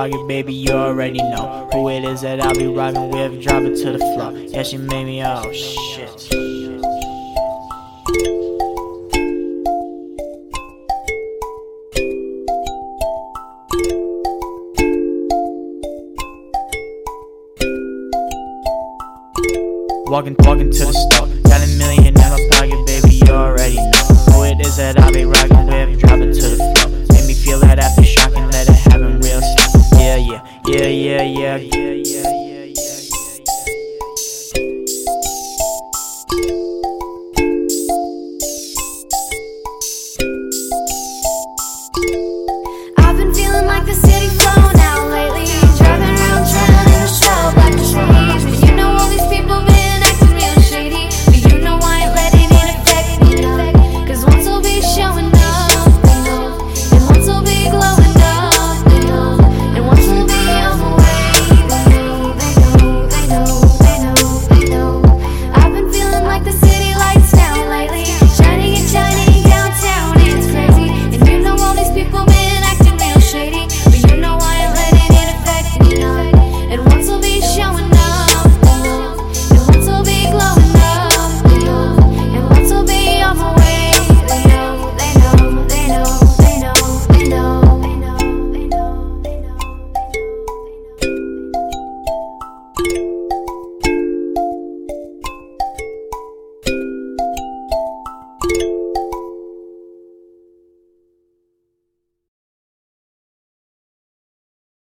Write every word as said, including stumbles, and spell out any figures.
pocket, baby, you already know who it is that I'll be rocking with. Drop it to the floor. Yeah, she made me, oh shit. Walking, walking to the store, got a million in my pocket, baby, you already know who it is that I'll be rocking with. Drop it to the floor, make me feel that aftershock and let it happen real slow. Yeah, yeah, yeah, yeah, yeah, yeah, yeah.